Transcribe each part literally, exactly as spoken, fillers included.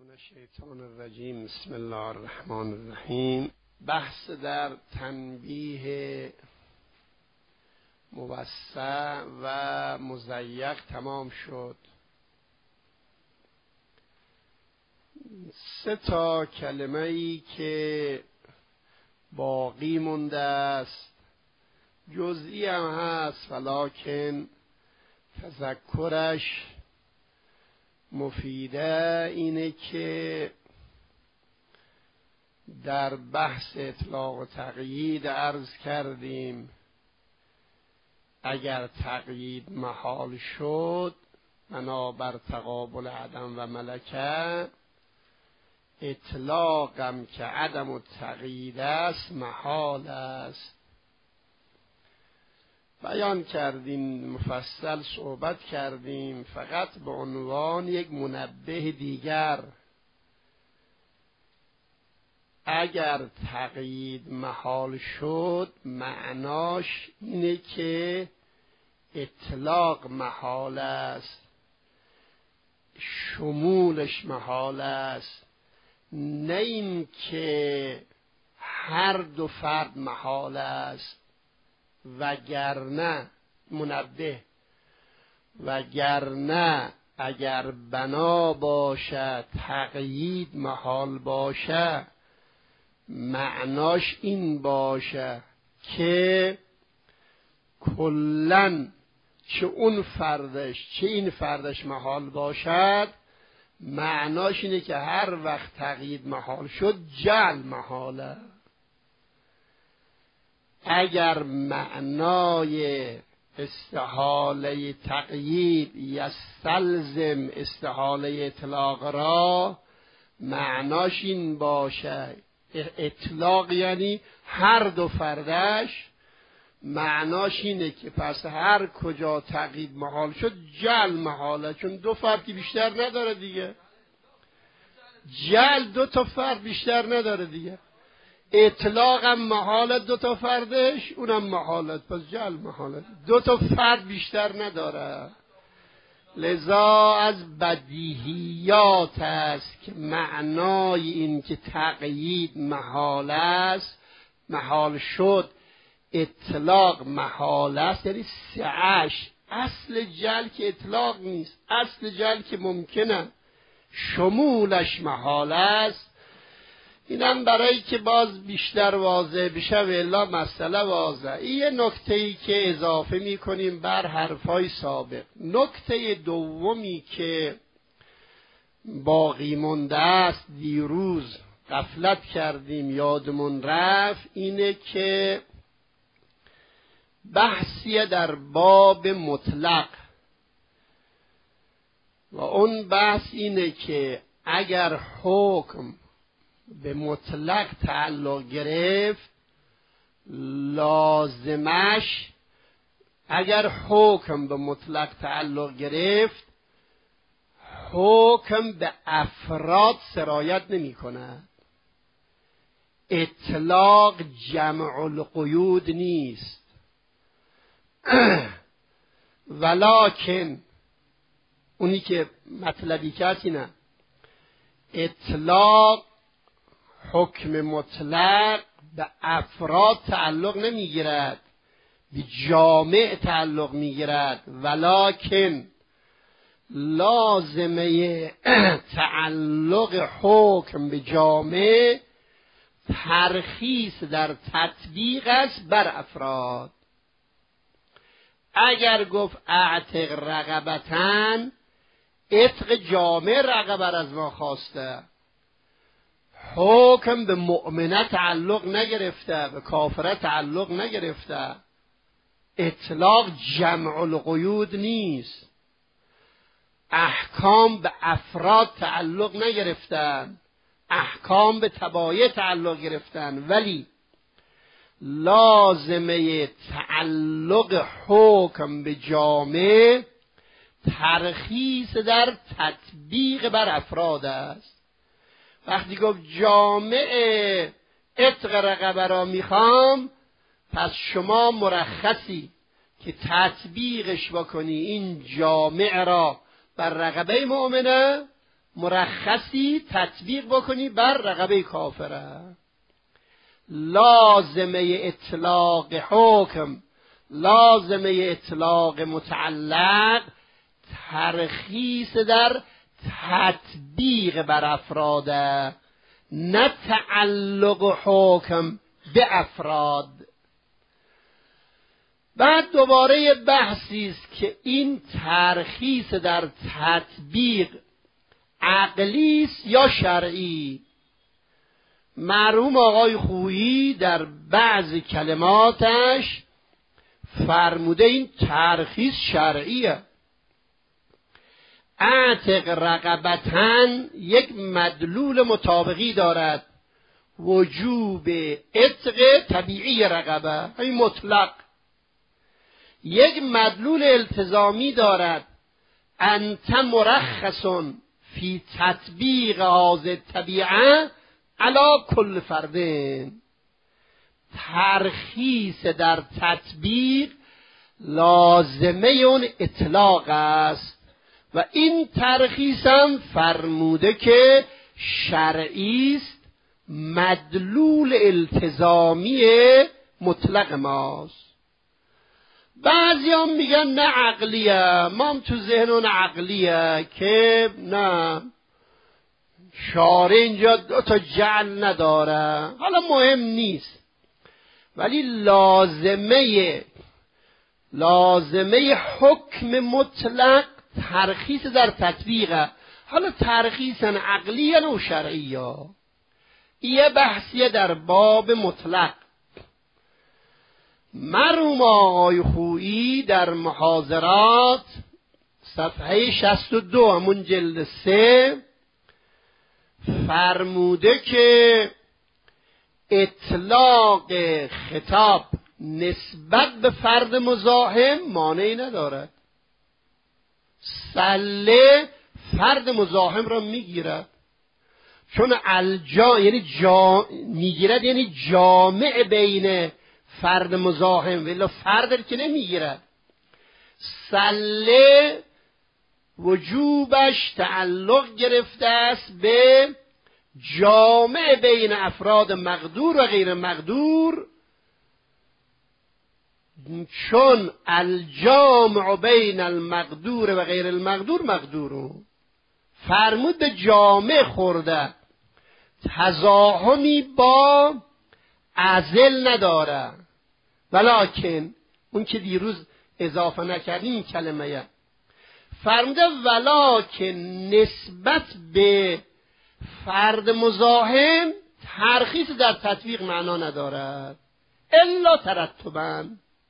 من الشیطان الرجیم. بسم الله الرحمن الرحیم. بحث در تنبیه موسع و مضیق تمام شد. سه تا کلمه ای که باقی مونده است، جزئی هم هست ولکن تذکرش مفیده، اینه که در بحث اطلاق و تقیید عرض کردیم اگر تقیید محال شد بنابر تقابل عدم و ملکه، اطلاقم که عدم و تقیید است محال است. بیان کردیم، مفصل صحبت کردیم، فقط به عنوان یک منبه دیگر، اگر تقیید محال شد معناش اینه که اطلاق محال است، شمولش محال است، نه این که هر دو فرد محال است. وگرنه منبه وگرنه اگر بنا باشه تقیید محال باشه معناش این باشه که کلن چه اون فردش چه این فردش محال باشد، معناش اینه که هر وقت تقیید محال شد جعل محاله. اگر معنای استحاله تقیید یستلزم استحاله اطلاق را، معناش این باشه اطلاق یعنی هر دو فردش، معناش اینه که پس هر کجا تقیید محال شد جعل محاله، چون دو فرد که بیشتر نداره دیگه، جعل دو تا فرد بیشتر نداره دیگه، اطلاق هم محاله دو تا فردش، اونم محالت، پس جعل محاله، دو تا فرد بیشتر نداره. لذا از بدیهیات است که معنای این که تقیید محال است، محال شد، اطلاق محال است، یعنی سعش. اصل جعل که اطلاق نیست، اصل جعل که ممکنه، شمولش محال است. اینم برای که باز بیشتر واضح بشه و الا مسئله واضح. این یه نکته‌ای که اضافه می‌کنیم بر حرفای سابق. نکته دومی که باقی مونده است، دیروز غفلت کردیم یادمون رفت، اینه که بحثی در باب مطلق و اون بحث اینه که اگر حکم به مطلق تعلق گرفت، لازمش اگر حکم به مطلق تعلق گرفت، حکم به افراد سرایت نمی کند. اطلاق جمع القیود نیست. ولکن اونی که مطلبی که هست اینه، اطلاق حکم مطلق به افراد تعلق نمیگیرد، به جامع تعلق میگیرد. ولکن لازمه تعلق حکم به جامع ترخیص در تطبیق است بر افراد. اگر گفت اعتق رقبتن، عتق جامع رقبه از ما خواسته، حکم به مؤمنه تعلق نگرفته، به کافره تعلق نگرفته. اطلاق جمع القیود نیست. احکام به افراد تعلق نگرفتن، احکام به تبایع تعلق گرفتن، ولی لازمه تعلق حکم به جامع ترخیص در تطبیق بر افراد است. وقتی گفت جامع عتق رقبه را میخوام، پس شما مرخصی که تطبیقش بکنی این جامع را بر رقبه مؤمنه مرخصی تطبیق بکنی بر رقبه کافره. لازمه اطلاق حکم، لازمه اطلاق متعلق ترخیص در تطبیق بر افراده، نه تعلق حکم به افراد. بعد دوباره بحثی است که این ترخیص در تطبیق عقلی است یا شرعی. مرحوم آقای خویی در بعض کلماتش فرموده این ترخیص شرعیه. اعتق رقبتن یک مدلول مطابقی دارد، وجوب عتق طبیعی رقبه، این مطلق. یک مدلول التزامی دارد، انت مرخص فی تطبیق هذه الطبیعه علی کل فردین. ترخیص در تطبیق لازمه اون اطلاق است و این ترخیص هم فرموده که شرعی است، مدلول التزامی مطلق ماست. بعضی هم میگن نه عقلیه، ما هم تو ذهنون عقلیه که نه شارع اینجا دو تا جعل نداره، حالا مهم نیست، ولی لازمه لازمه حکم مطلق ترخیص در تطبیقه. حالا ترخیص عقلیه و شرعیه، یه بحثیه در باب مطلق. مرحوم آقای خویی در محاضرات صفحه شصت و دو همون جلد سه فرموده که اطلاق خطاب نسبت به فرد مزاحم مانعی ندارد. سله فرد مزاحم را میگیرد، چون الجا یعنی جا میگیرد یعنی جامع بین فرد مزاحم، ولی فرد که نمیگیرد. سله وجوبش تعلق گرفته است به جامع بین افراد مقدور و غیر مقدور، چون الجامع بین المقدور و غیر المقدور مقدور. فرمود به جامع خورده، تزاحمی با عزل نداره. ولکن اون که دیروز اضافه نکردیم این کلمه، فرموده ولکن نسبت به فرد مزاحم ترخیص در تطبیق معنا ندارد، الا ترتباً.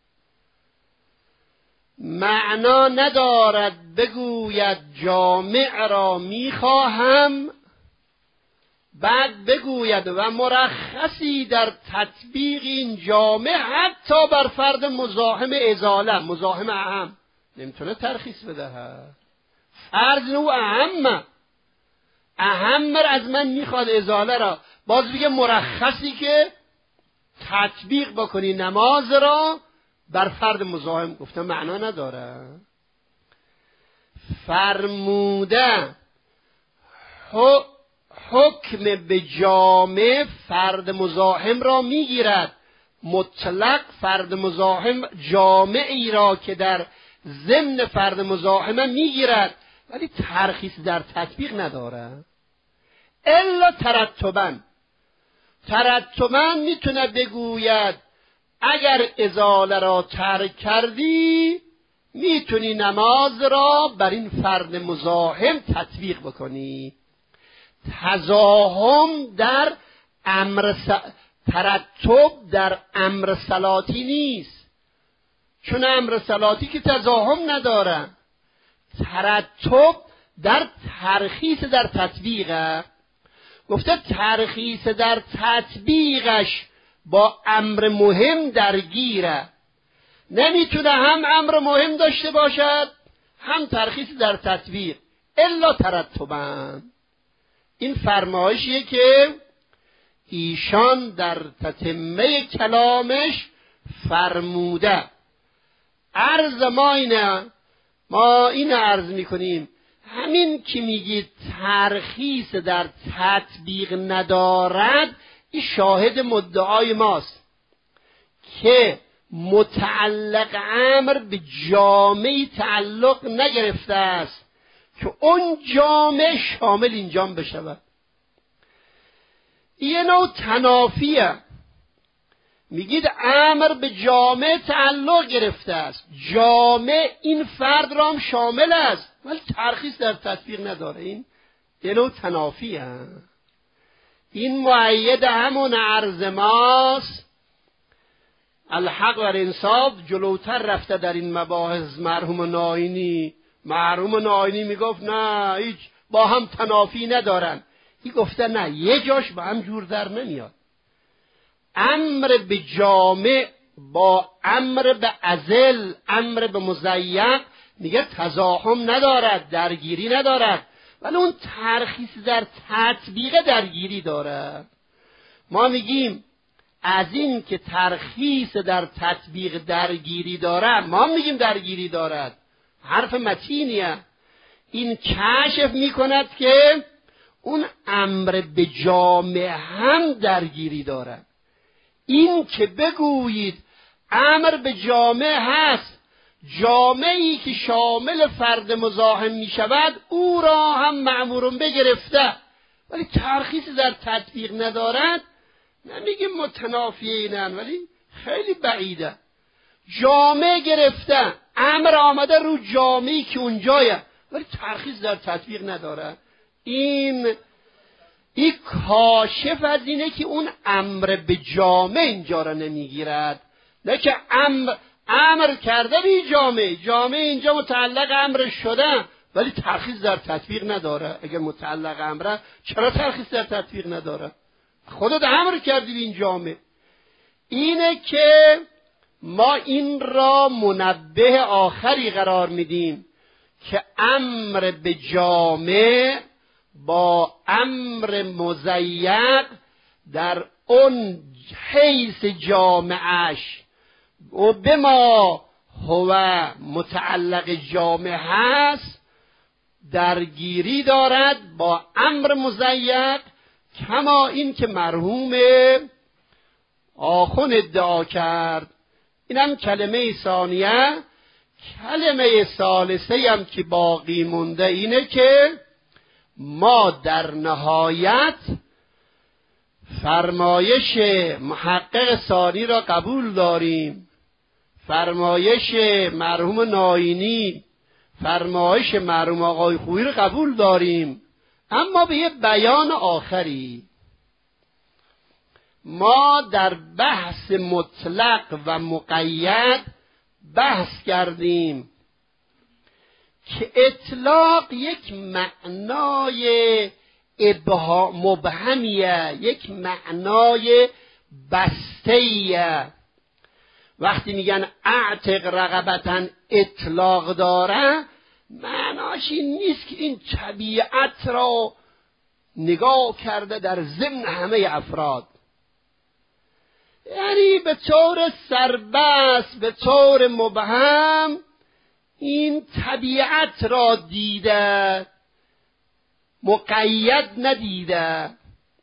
معنا ندارد بگوید جامع را میخواهم، بعد بگوید و مرخصی در تطبیق این جامع حتی بر فرد مزاحم ازاله، مزاحم اهم نمیتونه ترخیص بدهد. فرض او اهم اهم از من میخواد ازاله را، باز بگه مرخصی که تطبیق بکنی نماز را بر فرد مزاحم. گفتم معنا نداره. فرموده حکم به جامع فرد مزاحم را میگیرد، مطلق فرد مزاحم جامعی را که در ضمن فرد مزاحم میگیرد، ولی ترخیص در تطبیق نداره. الا ترتباً، ترتباً میتونه بگوید اگر ازاله را ترک کردی میتونی نماز را بر این فرد مزاحم تطبیق بکنی. تزاحم در امر س... ترتب در امر صلاتی نیست، چون امر صلاتی که تزاحم نداره. ترتب در ترخیص در تطبیقه. گفته ترخیص در تطبیقش با امر مهم درگیره، نمیتونه هم امر مهم داشته باشد هم ترخیص در تطبیق، الا ترتباً. این فرمایشیه که ایشان در تتمه کلامش فرموده. عرض ما اینه، ما این عرض میکنیم همین که میگید ترخیص در تطبیق ندارد، این شاهد مدعای ماست که متعلق امر به جامعی تعلق نگرفته است که اون جامعه شامل این جامعه بشود. یه نوع تنافیه. میگید امر به جامعه تعلق گرفته است، جامعه این فرد را هم شامل است ولی ترخیص در تطبیق نداره. این یه نوع تنافیه. این مؤید همون عرض ماست. الحق و الانصاف جلوتر رفته در این مباحث. مرحوم ناینی مرحوم ناینی میگفت نه هیچ با هم تنافی ندارن. این گفته نه، یه جاش با هم جور در نمیاد. امر به جامع با امر به ازل، امر به مضیق میگه تزاحم ندارد، درگیری ندارد، ولی اون ترخیص در تطبیق درگیری داره. ما میگیم از این که ترخیص در تطبیق درگیری داره، ما میگیم درگیری دارد. حرف متینیه. این کشف میکند که اون امر به جامع هم درگیری دارد. این که بگویید امر به جامع هست، جامعی که شامل فرد مزاحم می شود او را هم مأمورون بگرفته ولی ترخیص در تطبیق ندارد، نمیگیم متنافیینن ولی خیلی بعیده. جامع گرفته، امر آمده رو جامعی که اونجایه ولی ترخیص در تطبیق نداره. این این کاشف از اینه که اون امر به جامع اینجا را نمیگیرد، نه که امر امر کرده به جامعه، جامعه اینجا متعلق امر شده ولی ترخیص در تطبیق نداره. اگر متعلق امره چرا ترخیص در تطبیق نداره؟ خودت امر کردی به این جامعه. اینه که ما این را منبه آخری قرار میدیم که امر به جامع با امر مضیق در اون حیث جامعش و به ما هو متعلق جامع هست درگیری دارد با امر مضیق، کما این که مرحوم آخون ادعا کرد. اینم کلمه ثانیه. کلمه ثالثه هم که باقی مونده اینه که ما در نهایت فرمایش محقق ثانی را قبول داریم، فرمایش مرحوم ناینی، فرمایش مرحوم آقای خویی را قبول داریم، اما به یه بیان آخری. ما در بحث مطلق و مقید بحث کردیم که اطلاق یک معنای ابهام مبهمیه، یک معنای بسته‌ایه. وقتی میگن اعتق رقبتاً اطلاق داره، معناش این نیست که این طبیعت را نگاه کرده در ضمن همه افراد، یعنی به طور سربست، به طور مبهم این طبیعت را دیده، مقید ندیده.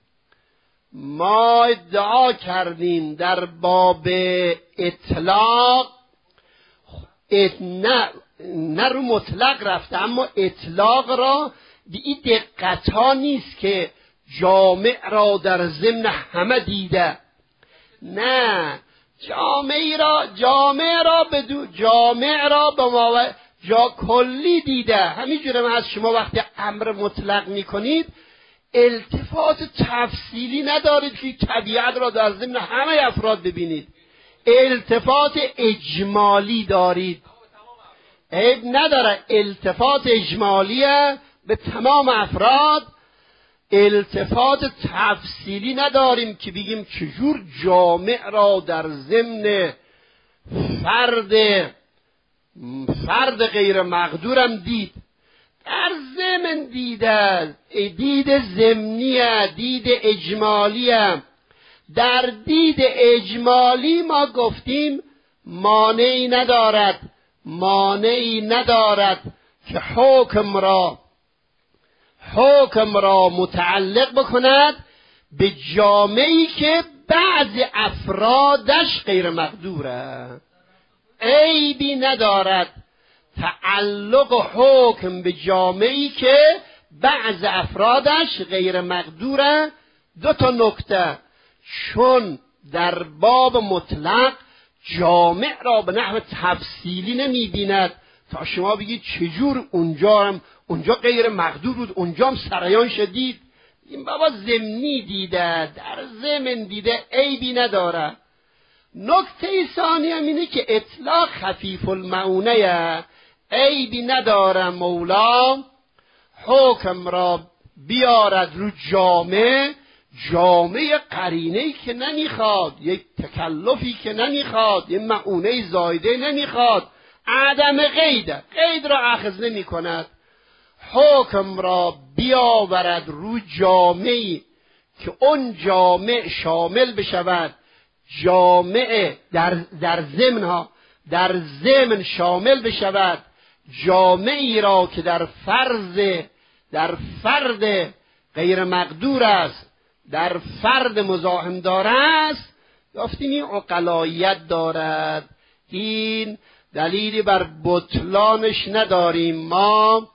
ما ادعا کردیم در باب اطلاق نه, نه رو مطلق رفته، اما اطلاق را به این دقت ها نیست که جامع را در ضمن همه دیده، نه، جامع را جامع را به دو جامع را به ما جا کلی دیده. همینجوره من از شما وقتی امر مطلق میکنید التفات تفصیلی ندارید که طبیعت را در ضمن همه افراد ببینید، التفات اجمالی دارید. عیب نداره، التفات اجمالیه به تمام افراد، التفات تفصیلی نداریم که بگیم چجور جامع را در ضمن فرد فرد غیر مقدورم دید. در ضمن دیده، دید ضمنیه، دید اجمالیه. در دید اجمالی ما گفتیم مانعی ندارد، مانعی ندارد که حکم را حکم را متعلق بکند به جامعی که بعض افرادش غیر مقدوره. عیبی ندارد تعلق حکم به جامعی که بعض افرادش غیر مقدوره. دو تا نکته، چون در باب مطلق جامع را به نحو تفصیلی نمی بیند تا شما بگید چجور اونجا هم اونجا غیر مقدور بود، اونجا هم سریان شدید. این بابا ضمنی دیده، در ضمن دیده، عیبی نداره. نکته ثانی هم اینه که اطلاق خفیف المعونه، عیبی نداره مولا حکم را بیارد رو جامع، جامع قرینه‌ای که نمیخواد، یک تکلفی که نمیخواد، یک معونه زایده نمیخواد، عدم قید قید را اخذ نمی کند. حکم را بیاورد رو جامعی که اون جامع شامل بشود، جامع در در ضمن ها در ضمن شامل بشود، جامعی را که در فرض در فرد غیر مقدور است، در فرد مزاحم داره است. گفتیم این عقلاییت دارد. این دلیلی بر بطلانش نداریم ما.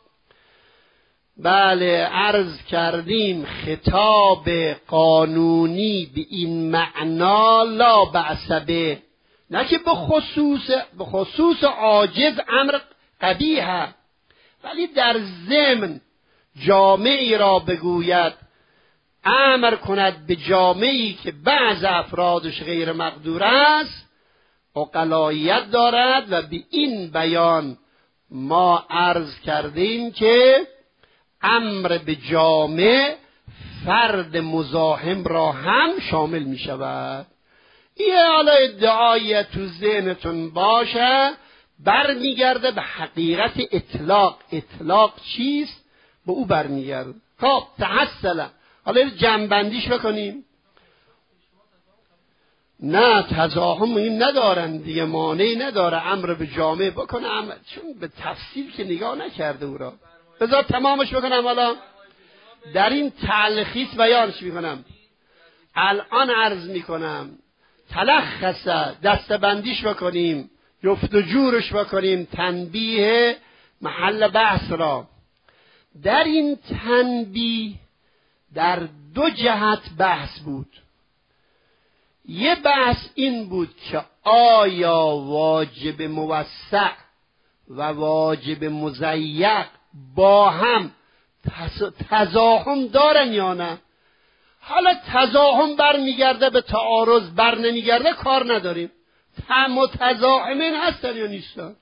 بله عرض کردیم خطاب قانونی به این معنا لا بأس به، نه که به خصوص به خصوص عاجز امر قبیحه، ولی در ضمن جامعی را بگوید، امر کند به جامعی که بعض افرادش غیر مقدور است، عقلاییت دارد. و به این بیان ما عرض کردیم که امر به جامع فرد مزاحم را هم شامل می شود. این حالا ادعای تو ذهنتون باشه، برمیگرده به حقیقت اطلاق. اطلاق چیست؟ به او برمیگرده. خب تحصلا حالا جمع‌بندیش بکنیم. نه تزاحم این ندارن دیگه، مانعی نداره امر به جامع بکنه، امر چون به تفصیل که نگاه نکرده او را. بذار تمامش بکنم. حالا در این تلخیص بیانش میکنم. الان عرض میکنم تلخصه دستبندیش بکنیم، جفت و جورش بکنیم، تنبیه محل بحث را. در این تنبیه در دو جهت بحث بود. یه بحث این بود که آیا واجب موسع و واجب مضیق با هم تزاحم دارن یا نه. حالا تزاحم بر میگرده به تعارض، بر نمیگرده کار نداریم. متزاحمین هستن یا نیستن.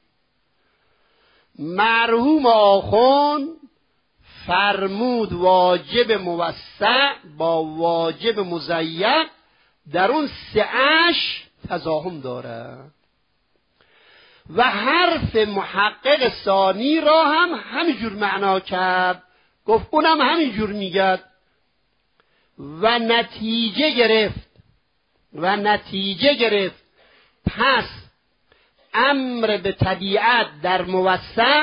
مرحوم آخوند فرمود واجب موسع با واجب مضیق در اون سعش تزاحم داره و حرف محقق ثانی را هم همینجور معنا کرد، گفت اونم همینجور میگد و نتیجه گرفت و نتیجه گرفت پس امر به طبیعت در موسع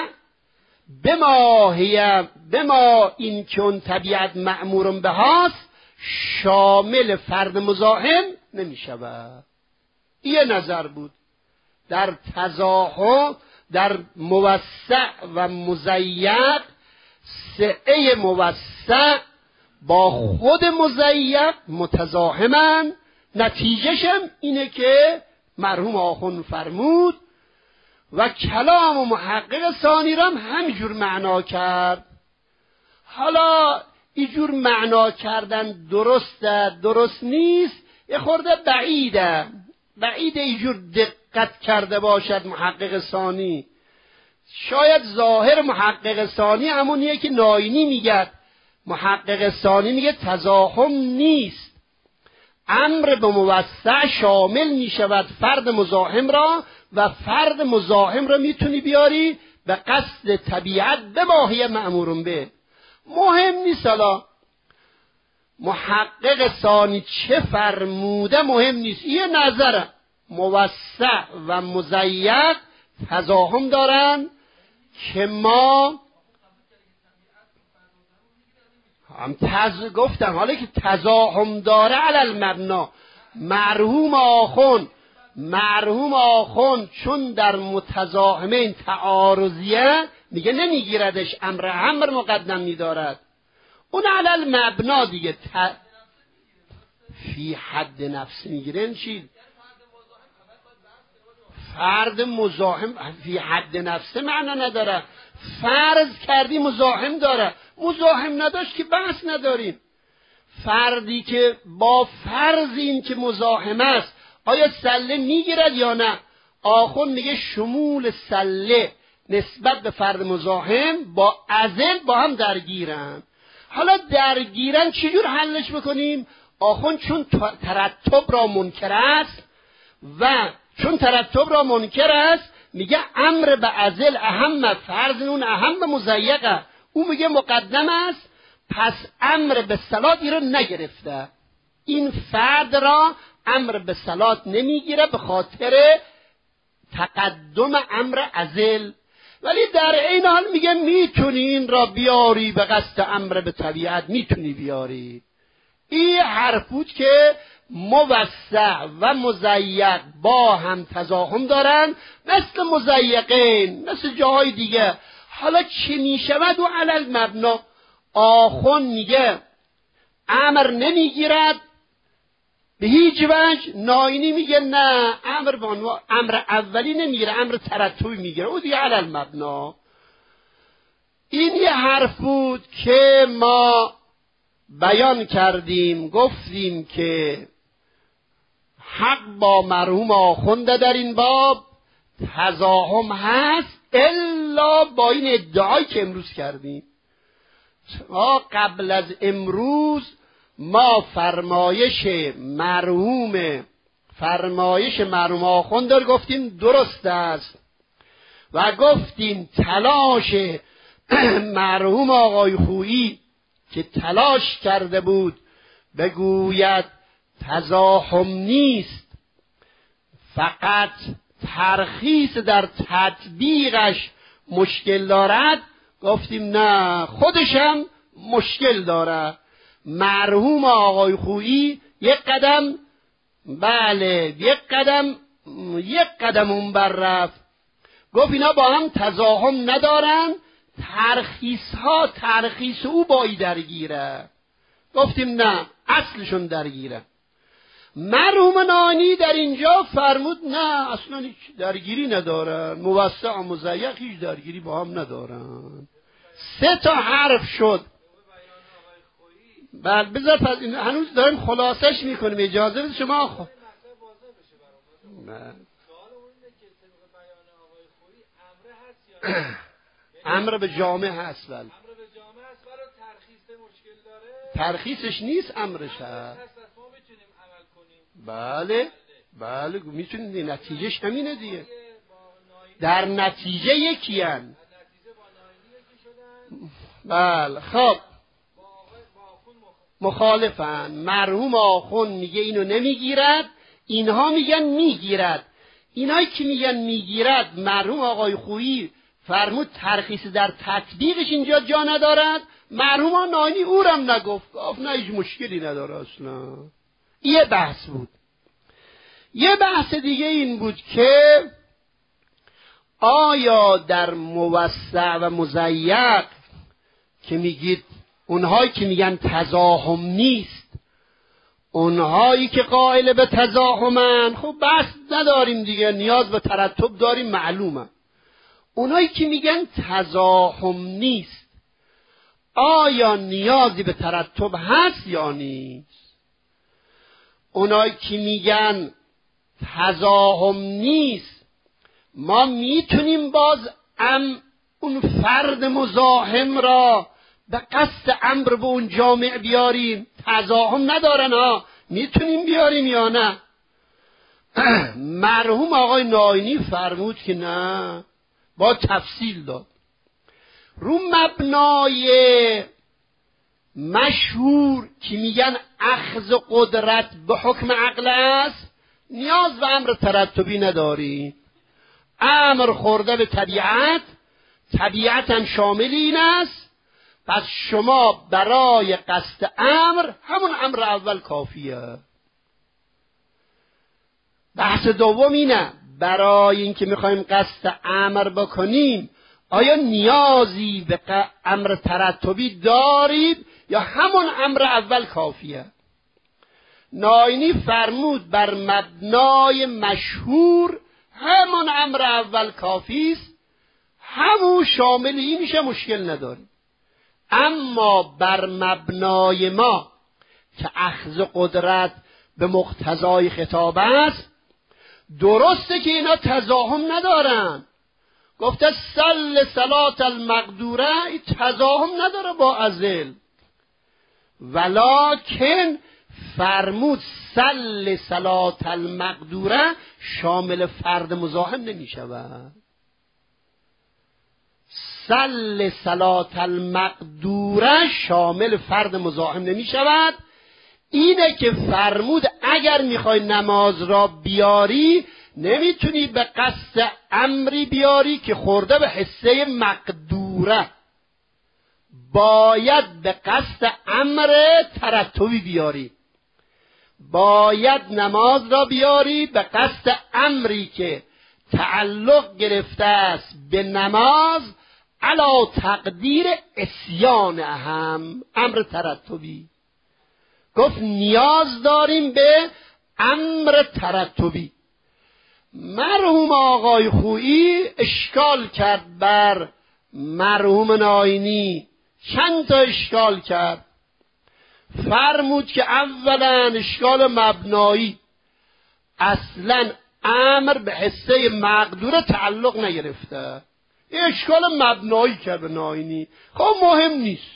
بما بما این که اون طبیعت مأمور به هاست شامل فرد مزاحم نمی شود. یه نظر بود. در تزاحم در موسع و مضیق سعه موسع با خود مضیق متزاحمن. نتیجهشم اینه که مرحوم آخوند فرمود و کلام و محقق ثانی را هم همینجور معنا کرد. حالا اینجور معنا کردن درسته درست نیست، یه خورده بعیده بعیده اینجور دقت کرده باشد محقق ثانی. شاید ظاهر محقق ثانی همونیه که ناینی میگه. محقق ثانی میگه تزاحم نیست، امر به موسع شامل میشود فرد مزاحم را و فرد مزاحم را میتونی بیاری به قصد طبیعت به ماهی مأمورون به. مهم نیست حالا محقق ثانی چه فرموده، مهم نیست. یه نظره موسع و مضیق تزاحم دارن که ما هم تز گفتم حالا که تزاحم داره علی المبنا، مرحوم آخون مرحوم آخون چون در متزاحمین تعارضیه میگه نمیگیردش، امر امر مقدم میدارد. اون علی المبنا دیگه ت... فی حد نفس میگیره. چی فرد مزاحم فی حد نفس معنا نداره، فرض کردی مزاحم داره، مزاحم نداشت که بحث نداریم. فردی که با فرض این که مزاحم است آیا سله میگیرد یا نه؟ آخون میگه شمول سله نسبت به فرد مزاحم با ازل با هم درگیرن. حالا درگیرن چجور حلش بکنیم؟ آخون چون ترتب را منکر است و چون ترتب را منکر است میگه امر به ازل اهم، فرض اون اهم مضیقه، او میگه مقدم است، پس امر به صلات رو نگرفته، این فرد را امر به صلات نمیگیره به خاطر تقدم امر ازل. ولی در این حال میگه میتونی این را بیاری به قصد امر به طبیعت، میتونی بیاری. این حرف بود که موسع و مضیق با هم تزاحم دارن، مثل مضیقین، مثل جاهای دیگه. حالا چی میشود؟ و علی المبنا آخون میگه امر نمیگیرد به هیچ وجه، ناینی میگه نه امر بانو امر اولی نمیگیره، امر ترتبی میگیره، او دیگه علی المبنا. این یه حرف بود که ما بیان کردیم، گفتیم که حق با مرحوم آخونده در این باب تزاحم هست، الا با این ادعایی که امروز کردیم. ما قبل از امروز ما فرمایش مرحوم فرمایش مرحوم آخونده گفتیم درست است و گفتیم تلاش مرحوم آقای خویی که تلاش کرده بود بگوید تزاحم نیست، فقط ترخیص در تطبیقش مشکل دارد، گفتیم نه، خودشم مشکل داره. مرحوم آقای خویی یک قدم بله یک قدم یک قدم اون بر رفت، گفت اینا با هم تزاحم ندارن، ترخیص ها ترخیص او بایی درگیره. گفتیم نه، اصلشون درگیره. مرحوم نانی در اینجا فرمود نه، اصلا هیچ درگیری ندارن، موسع و مضیق هیچ درگیری با هم ندارن. سه تا حرف شد. بله بذار پس هنوز داریم خلاصش میکنیم، اجازه بده شما خ... امر به جامع هست. بله ترخیصش نیست، امرش هست. بله بله میتونید، نتیجهش همینه دیگه، در نتیجه یکی هن. بله خب مخالفن. مرحوم آخون میگه اینو نمیگیرد، اینها میگن میگیرد. اینایی که میگن میگیرد مرحوم آقای خویی فرمود ترخیص در تطبیقش اینجا جا ندارد، مرحوم نانی اورم نگفت، گفت نه هیچ مشکلی نداره اصلا. یه بحث بود. یه بحث دیگه این بود که آیا در موسع و مضیق که میگید اونهایی که میگن تزاحم نیست، اونهایی که قائل به تزاحمن، خب بحث نداریم دیگه، نیاز به ترتب داریم معلومه. اونهایی که میگن تزاحم نیست، آیا نیازی به ترتب هست یا نیست؟ اونهایی که میگن تزاحم نیست، ما میتونیم باز ام اون فرد مزاحم را به قصد امر به اون جامع بیاریم، تزاحم ندارن ها، میتونیم بیاریم یا نه؟ مرحوم آقای ناینی فرمود که نه، با تفصیل داد. رو مبنای مشهور که میگن اخذ قدرت به حکم عقل است، نیاز به امر ترتبی نداری. امر خورده به طبیعت، طبیعت هم شامل این است، پس شما برای قصد امر همون امر اول کافیه. بحث دوم اینه، برای اینکه میخوایم قصد امر بکنیم آیا نیازی به امر ترتبی دارید یا همون امر اول کافیه؟ ناینی فرمود بر مبنای مشهور همون امر اول کافی است، همون شامل این میشه، مشکل نداریم. اما بر مبنای ما که اخذ قدرت به مقتضای خطاب است، درسته که اینا تزاحم ندارن. گفته سل صلات المقدوره، این تزاحم نداره با ازل، ولکن فرمود سل صلات المقدوره شامل فرد مزاحم نمی شود. سل صلات المقدوره شامل فرد مزاحم نمی شود. اینه که فرمود اگر میخوای نماز را بیاری نمیتونی به قصد امری بیاری که خورده به حصه مقدوره، باید به قصد امر ترتبی بیاری. باید نماز را بیاری به قصد امری که تعلق گرفته است به نماز علا تقدیر عصیان اهم، امر ترتبی. گفت نیاز داریم به امر ترتبی. مرحوم آقای خویی اشکال کرد بر مرحوم ناینی، چند تا اشکال کرد. فرمود که اولا اشکال مبنایی، اصلا امر به حصه مقدور تعلق نگرفته. این اشکال مبنایی کرد به ناینی، خب مهم نیست.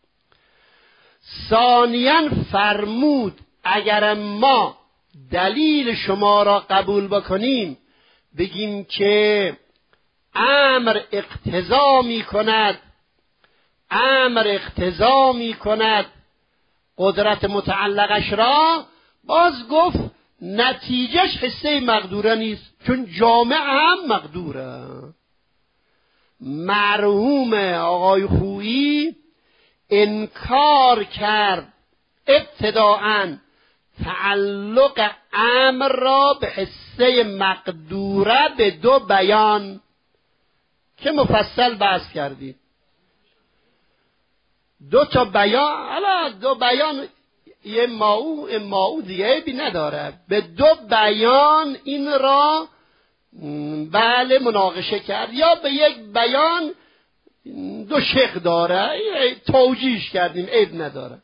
ثانیاً فرمود اگر ما دلیل شما را قبول بکنیم، بگیم که امر اقتضا می کند امر اقتضا می کند قدرت متعلقش را، باز گفت نتیجهش حصه مقدوره نیست، چون جامع هم مقدوره. مرحوم آقای خویی انکار کرد ابتداءً تعلق امر را به حصه مقدوره به دو بیان که مفصل بحث کردید. دو تا بیان، حالا دو بیان یه ماو ماو دیگه بی نداره، به دو بیان این را بله مناقشه کرد، یا به یک بیان دو شق داره، توجیهش کردیم، عیب نداره.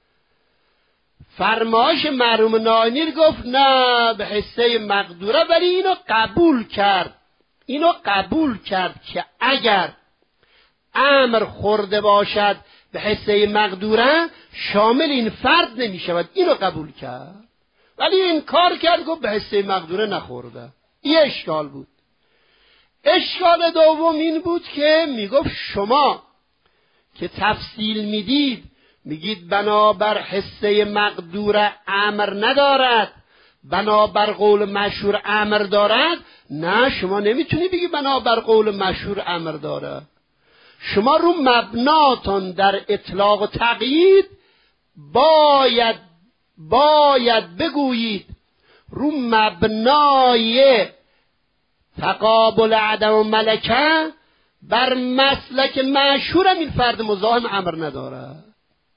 فرمایش مرحوم ناینی گفت نه به حصه مقدوره، ولی اینو قبول کرد اینو قبول کرد که اگر امر خورده باشد به حصه مقدوره شامل این فرد نمی شود، اینو قبول کرد، ولی این کار کرد گفت به حصه مقدوره نخورده. این اشکال بود. اشکال دوم این بود که میگفت شما که تفصیل میدید، میگید بنابر حصه مقدور امر ندارد، بنابر قول مشهور امر دارد. نه، شما نمیتونی بگی بنابر قول مشهور امر دارد. شما رو مبناتون در اطلاق و تقیید باید باید بگویید رو مبنای تقابل عدم و ملکه بر مسلک مشهور این فرد مزاحم امر ندارد.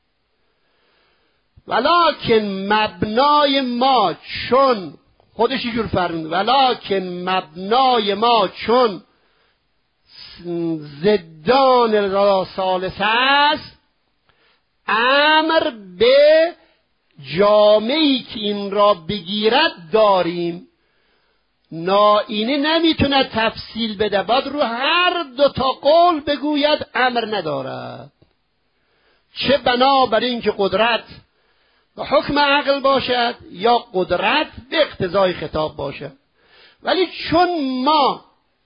ولکن مبنای ما چون خودش اینجور فرمود، ولکن مبنای ما چون زدان را ثالث است، امر به جامعی که این را بگیرد داریم. ناینی نمیتونه تفصیل بده، باید رو هر دو تا قول بگوید امر ندارد، چه بنابر این که قدرت به حکم عقل باشد یا قدرت به اقتضای خطاب باشد. ولی چون ما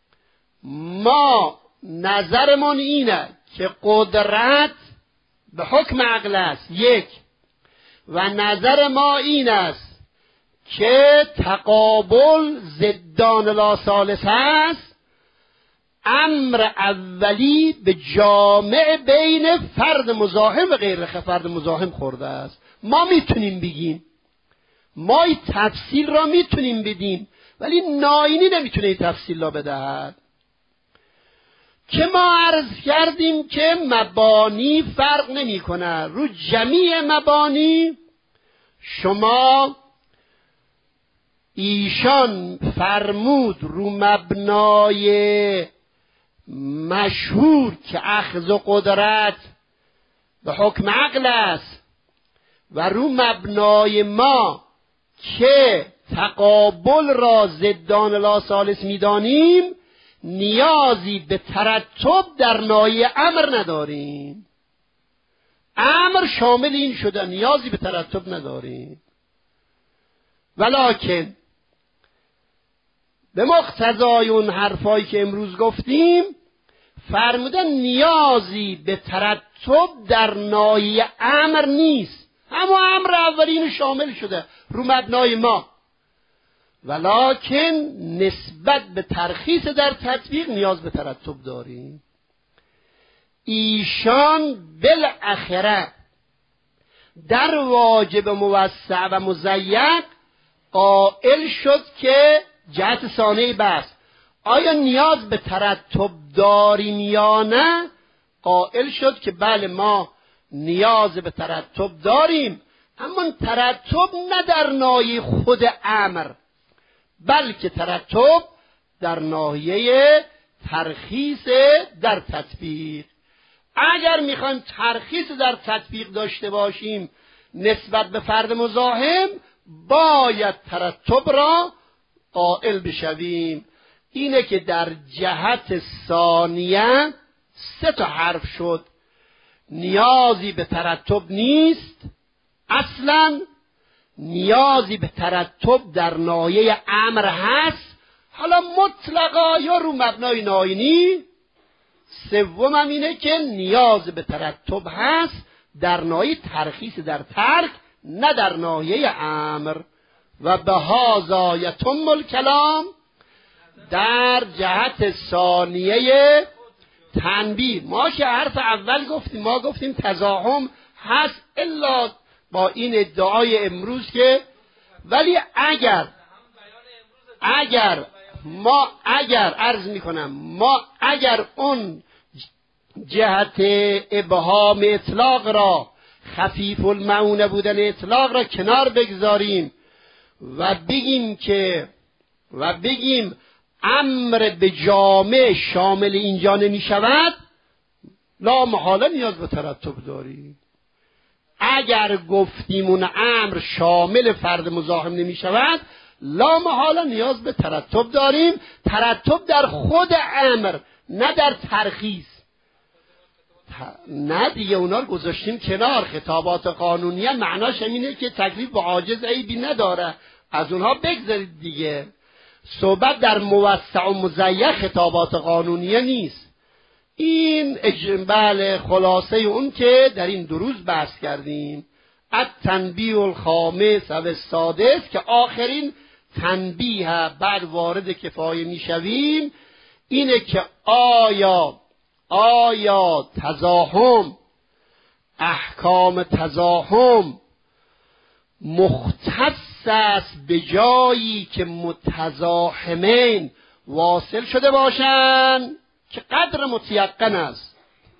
ما نظرمون اینه که قدرت به حکم عقل است یک، و نظر ما این است که تقابل ضدان لا ثالث است، امر اولی به جامع بین فرد مزاحم و غیر فرد مزاحم خورده است. ما میتونیم بگیم، ما این تفصیل را میتونیم بدیم، ولی ناینی نمیتونه این تفصیل را بدهد. که ما عرض کردیم که مبانی فرق نمی کنه. رو جمیع مبانی شما ایشان فرمود رو مبنای مشهور که اخذ و قدرت به حکم عقل است و رو مبنای ما که تقابل را ضدان لا ثالث میدانیم نیازی به ترتب در ناحیه امر نداریم. امر شامل این شده، نیازی به ترتب نداریم. ولکن به مقتضای اون حرفایی که امروز گفتیم فرمودن نیازی به ترتب در ناحیه امر نیست. اما امر اولین شامل شده رو مبنای ما، ولکن نسبت به ترخیص در تطبیق نیاز به ترتب داریم. ایشان بالاخره در واجب موسع و مضیق قائل شد که جهت ثانیه بس آیا نیاز به ترتب داریم یا نه؟ قائل شد که بله ما نیاز به ترتب داریم، اما ترتب نه در ناحیه خود امر، بلکه ترتب در ناحیه ترخیص در تطبیق. اگر میخوایم ترخیص در تطبیق داشته باشیم نسبت به فرد مزاحم باید ترتب را قائل بشویم. اینه که در جهت ثانیه سه تا حرف شد. نیازی به ترتب نیست اصلا، نیازی به ترتب در ناحیه امر هست، حالا مطلقا یا رو مبنای ناینی. سوم هم اینه که نیاز به ترتب هست در ناحیه ترخیص در ترک، نه در ناحیه امر. و به هذا یتم الکلام در جهت ثانیه تنبیه. ما که حرف اول گفتیم، ما گفتیم تزاحم هست الا با این ادعای امروز که، ولی اگر اگر ما اگر عرض میکنم ما اگر اون جهت ابهام اطلاق را، خفیف المعونه بودن اطلاق را کنار بگذاریم و بگیم که و بگیم امر به جامع شامل اینجا نمی شود، لا محاله نیاز به ترتب داریم. اگر گفتیم اون امر شامل فرد مزاحم نمی شود لا محاله نیاز به ترتب داریم. ترتب در خود امر نه در ترخیص. نه دیگه اونا رو گذاشتیم کنار. خطابات قانونیه معناش اینه که تکلیف با عاجز عیبی نداره، از اونها بگذارید دیگه. صحبت در موسع و مضیق خطابات قانونیه نیست. این بله خلاصه اون که در این دو روز بحث کردیم. التنبیه الخامس و السادس که آخرین تنبیه بعد وارد کفایه میشویم اینه که آیا آیا تزاحم، احکام تزاحم مختص است به جایی که متزاحمین واصل شده باشند که قدر متیقن است.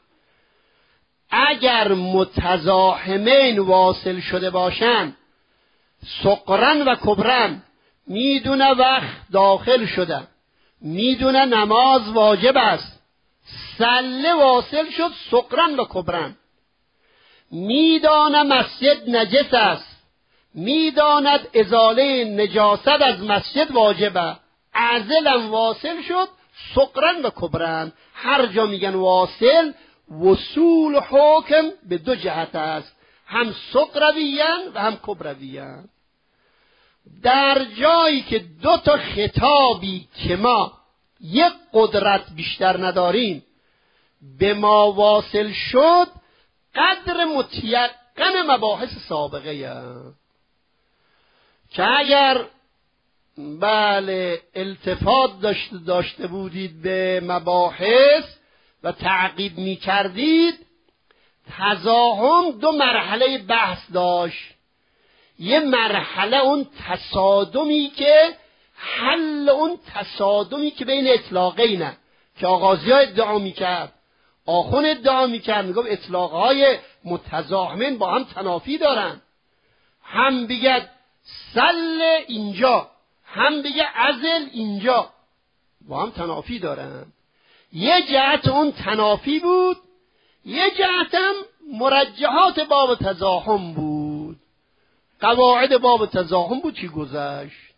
اگر متزاحمین واصل شده باشند صغرن و کبرن، میدونه وقت داخل شده، میدونه نماز واجب است، سله واصل شد صغرن و کبرن، میداند مسجد نجس است، میداند ازاله نجاست از مسجد واجبه، عزلم واصل شد صغرن و کبرن. هر جا میگن واصل، وصول حکم به دو جهت است، هم صغرویان و هم کبرویان. در جایی که دو تا خطابی که ما یک قدرت بیشتر نداریم به ما واصل شد، قدر متیقن مباحث سابقه هست. که اگر بله التفات داشته, داشته بودید به مباحث و تعقیب می کردید، تزاحم دو مرحله بحث داشت. یه مرحله اون تصادمی که حل اون تصادمی که بین اطلاقینه که آغازی ها ادعا می کرد، آخون ادعا می کرد، می گفت اطلاق های متزاحمین با هم تنافی دارن، هم بگه سل اینجا هم بگه عزل اینجا، با هم تنافی دارن. یه جهت اون تنافی بود، یه جهت هم مرجحات باب تزاحم بود، قواعد باب تزاحم بود چی گذشت.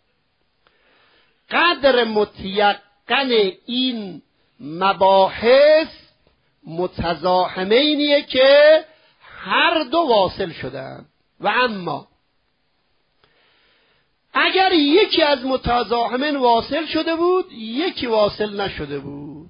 قدر متیقن این مباحث متزاحمینیه که هر دو واصل شدن. و اما اگر یکی از متزاحمین واصل شده بود، یکی واصل نشده بود،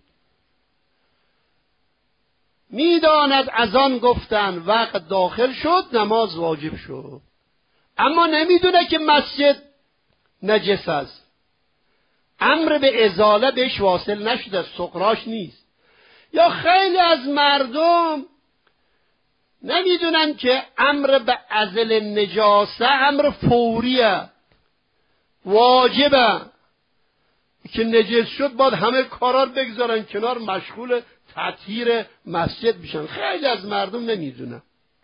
میداند از آن گفتن وقت داخل شد نماز واجب شد، اما نمیدونه که مسجد نجس است، امر به ازاله بهش واصل نشده، سقراش نیست. یا خیلی از مردم نمیدونن که امر به عزل نجاسه امر فوریه، واجبه، که نجس شد باید همه کارا رو بگذارن کنار، مشغول تطهیر مسجد بشن. خیلی از مردم نمیدونن.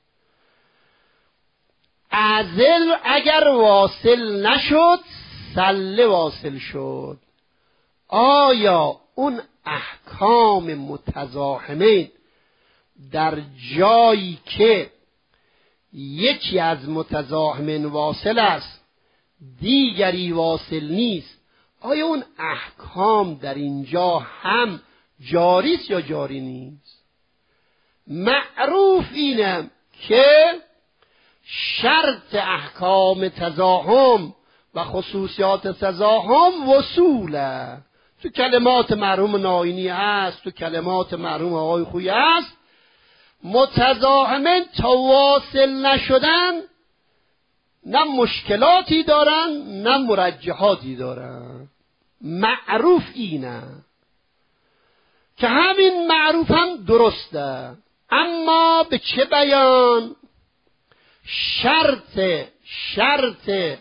عزل اگر واصل نشد سله واصل شد. آیا اون احکام متزاحمین در جایی که یکی از متزاحمین واصل است دیگری واصل نیست، آیا اون احکام در اینجا هم جاری است یا جاری نیست؟ معروف اینه که شرط احکام تزاحم و خصوصیات تزاحم وصوله. تو کلمات مرحوم ناینی هست، تو کلمات مرحوم آقای خویی هست. متزاحمین تا واصل نشدن نه مشکلاتی دارن نه مرجحاتی دارن. معروف اینه که همین معروف هم درسته، اما به چه بیان؟ شرط شرط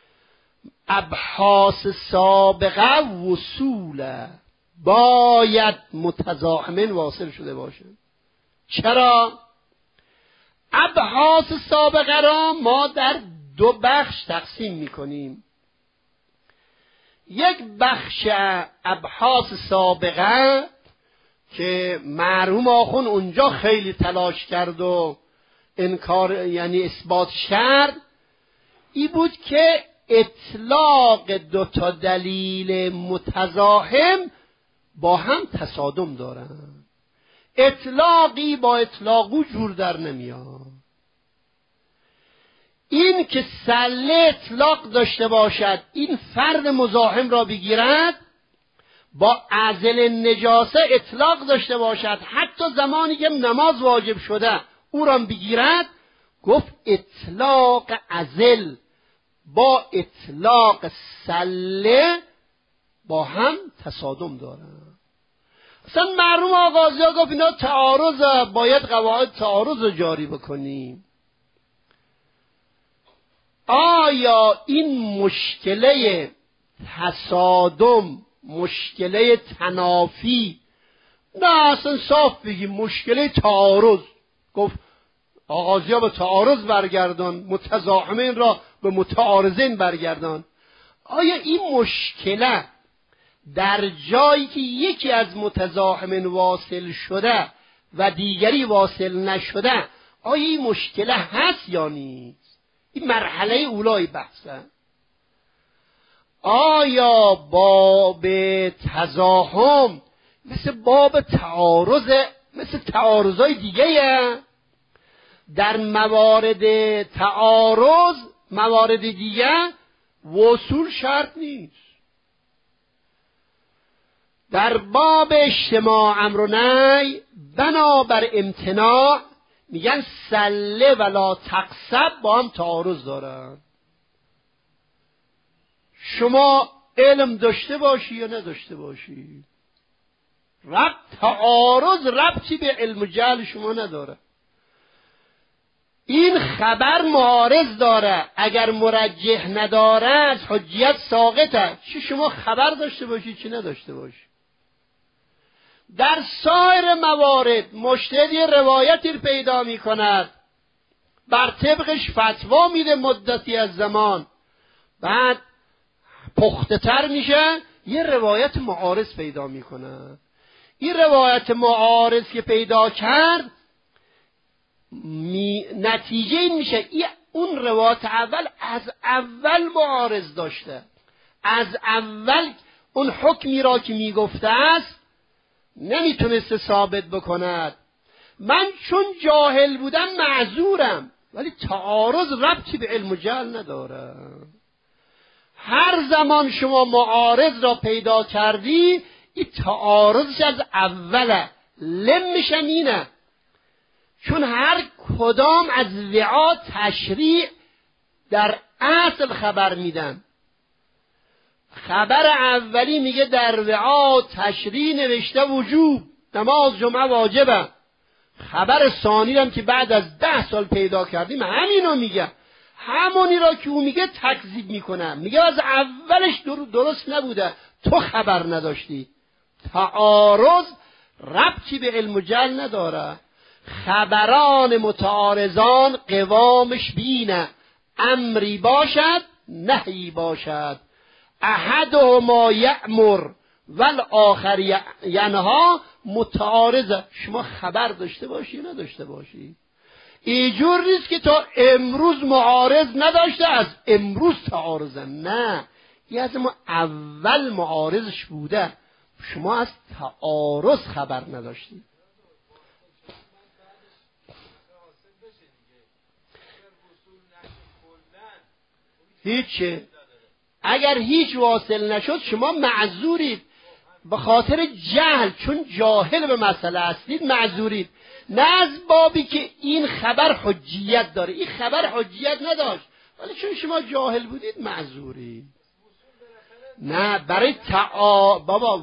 ابحاث سابقه وصوله، باید متزاحمین واصل شده باشه. چرا؟ ابحاث سابقه را ما در دو بخش تقسیم میکنیم. یک بخش ابحاث سابقه که مرحوم آخون اونجا خیلی تلاش کرد و انکار یعنی اثبات شرط ای بود که اطلاق دو تا دلیل متزاحم با هم تصادم دارن، اطلاقی با اطلاقو جور در نمیاد. این که سله اطلاق داشته باشد، این فرد مزاحم را بگیرد، با عزل نجاسه اطلاق داشته باشد، حتی زمانی که نماز واجب شده او را بگیرد، گفت اطلاق عزل با اطلاق سله با هم تصادم دارن. اصلا مرحوم آغازی ها گفت اینا تعارض، باید قواعد تعارض رو جاری بکنیم. آیا این مشکله تصادم، مشکله تنافی، نه اصلا صاف بگیم مشکله تعارض، گفت آغازی ها به تعارض برگردان، متزاحمین را به متعارضین برگردان. آیا این مشکله در جایی که یکی از متزاحمین واصل شده و دیگری واصل نشده، آیا این مشکله هست یا نیست؟ این مرحله اولای بحثه. آیا باب تزاحم مثل باب تعارض، مثل تعارضای دیگه؟ در موارد تعارض، موارد دیگه وصول شرط نیست. در باب اجتماع امر و نهی بنابر امتناع میگن سله ولا تقصب با هم تعارض دارن. شما علم داشته باشی یا نداشته باشی. ربط تعارض ربطی به علم و جهل شما نداره. این خبر معارض داره، اگر مرجح نداره از حجیت ساقطه. چی شما خبر داشته باشی چی نداشته باشی. در سایر موارد مجتهدی روایتی پیدا می کند، بر طبقش فتوا میده مدتی از زمان، بعد پخته تر میشه یه روایت معارض پیدا میکنه. این روایت معارض که پیدا کرد می... نتیجه این میشه ای اون روایت اول از اول معارض داشته، از اول اون حکمی را که میگفته است نمیتونسته ثابت بکند. من چون جاهل بودم معذورم، ولی تعارض ربطی به علم و جهل نداره. هر زمان شما معارض را پیدا کردی این تعارضش از اوله. لمش اینه، چون هر کدام از وعا تشریع در اصل خبر میدن. خبر اولی میگه در وعا تشریع نوشته وجوب، نماز جمعه واجبه. خبر ثانی هم که بعد از ده سال پیدا کردیم همینو میگه، همونی را که او میگه تکذیب میکنه، میگه از اولش درست نبوده، تو خبر نداشتی. تعارض ربطی به علم و جهل نداره. خبران متعارضان قوامش بینه، امری باشد نهی باشد، احدهما یأمر والآخر ینها. متعارضه، شما خبر داشته باشی نداشته باشی. اینجور نیست که تا امروز معارض نداشته از امروز تعارضه، نه، یه از ما اول معارضش بوده، شما از تعارض خبر نداشتی. هیچه، اگر هیچ واصل نشد شما معذورید به خاطر جهل، چون جاهل به مسئله هستید معذورید، نه از بابی که این خبر حجیت داره. این خبر حجیت نداشت ولی چون شما جاهل بودید معذورید. نه برای تعا بابا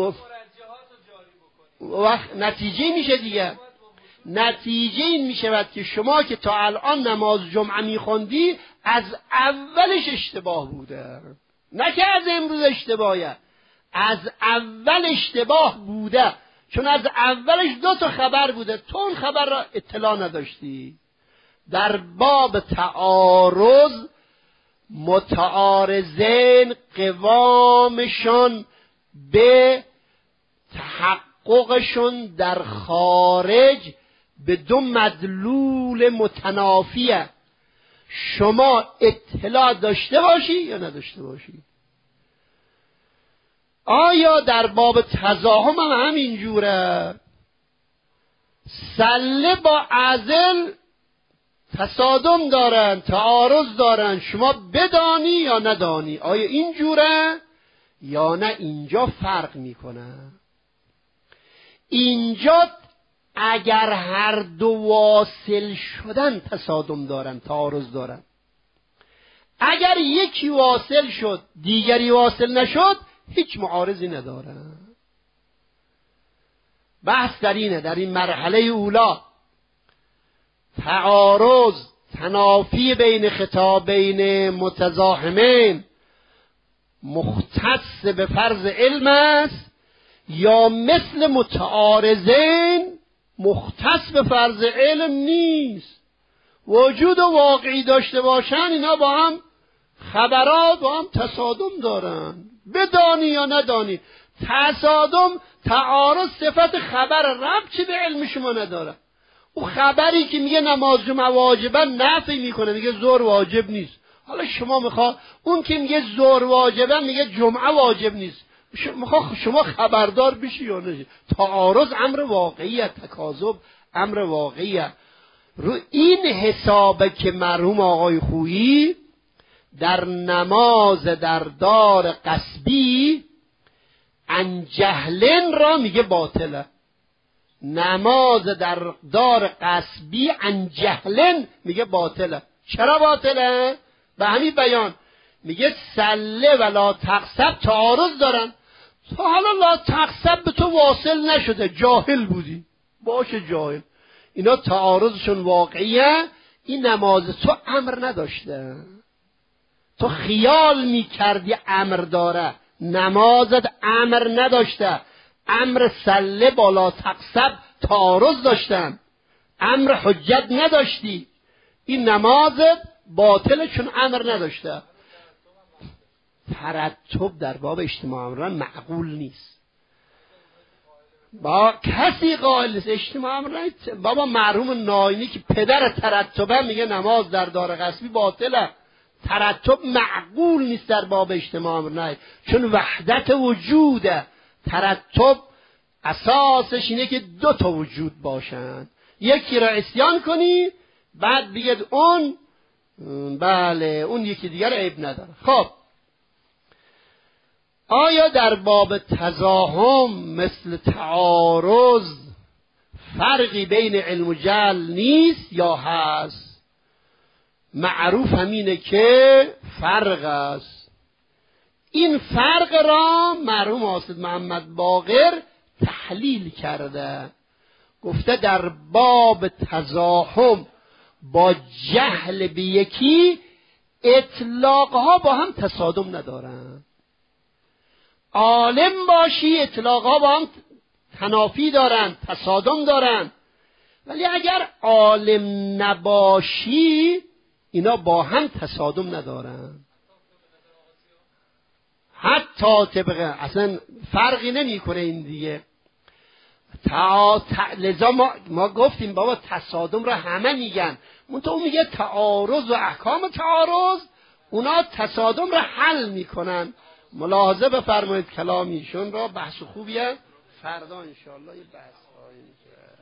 وقت نتیجه میشه دیگه. نتیجه این میشود که شما که تا الان نماز جمعه میخوندی از اولش اشتباه بوده، نه که از امروز اشتباهه، از اول اشتباه بوده، چون از اولش دو تا خبر بوده، تو اون خبر را اطلاع نداشتی. در باب تعارض متعارضین قوامشون به تحققشون در خارج به دو مدلول متنافیه. شما اطلاع داشته باشی یا نداشته باشی. آیا در باب تزاحم هم همینجوره؟ سله با عزل تصادم دارن، تعارض دارن، شما بدانی یا ندانی. آیا اینجوره یا نه اینجا فرق میکنه؟ اینجا اگر هر دو واصل شدن تصادم دارن، تعارض دارن. اگر یکی واصل شد دیگری واصل نشد هیچ معارضی نداره. بحث در اینه، در این مرحله اولا تعارض تنافی بین خطابین متزاحمین مختص به فرض علم است یا مثل متعارضین مختص به فرض علم نیست. وجود و واقعی داشته باشن اینا با هم خبرات با هم تصادم دارن، بدانی یا ندانی. تصادم تعارض صفت خبر ربطی به علم شما نداره. او خبری که میگه نماز جمعه واجبه نفی میکنه، میگه ظهر واجب نیست. حالا شما میخوا اون که میگه ظهر واجبه میگه جمعه واجب نیست، میخوا شما خبردار بشی یا نه؟ تعارض امر واقعیه، تکاذب امر واقعیه. رو این حسابه که مرحوم آقای خویی در نماز در دار قصبی انجهلن را میگه باطله. نماز در دار قصبی انجهلن میگه باطله. چرا باطله؟ به همین بیان میگه سله و لا تقصب تعارض دارن. تا حالا لا تقصب به تو واصل نشده، جاهل بودی، باشه جاهل. اینا تعارضشون واقعیه. این نماز تو امر نداشته، تو خیال میکردی امر داره، نمازت امر نداشته. امر سله بالا تقصب تعارض داشتن، امر حجت نداشتی. این نمازت باطله چون امر نداشته. ترتب در باب اجتماع امران معقول نیست. با کسی قائل نیست اجتماع امران. بابا مرحوم ناینی که پدر ترتبه میگه نماز در دار غصبی باطله. ترتب معقول نیست در باب اجتماع امران، چون وحدت وجوده. ترتب اساسش اینه که دو تا وجود باشن، یکی را عصیان کنی بعد بگید اون بله اون یکی دیگر عیب نداره. خب آیا در باب تزاحم مثل تعارض فرقی بین علم و جهل نیست یا هست؟ معروف همینه که فرق است. این فرق را مرحوم حافظ محمد باقر تحلیل کرده، گفته در باب تزاحم با جهل به یکی اطلاقها با هم تصادم ندارن. عالم باشی اطلاقها با هم تنافی دارن، تصادم دارن، ولی اگر عالم نباشی اینا با هم تصادم ندارن. حتی طبقه اصلا فرقی نمی کنه این دیگه. تا تا لذا ما, ما گفتیم بابا تصادم را همه میگن، منتها اون میگه تعارض و احکام تعارض اونا تصادم را حل میکنن. ملاحظه بفرمایید کلامیشون را، بحث خوبیه. فردا انشاءالله یه بحث خواهیم کرد.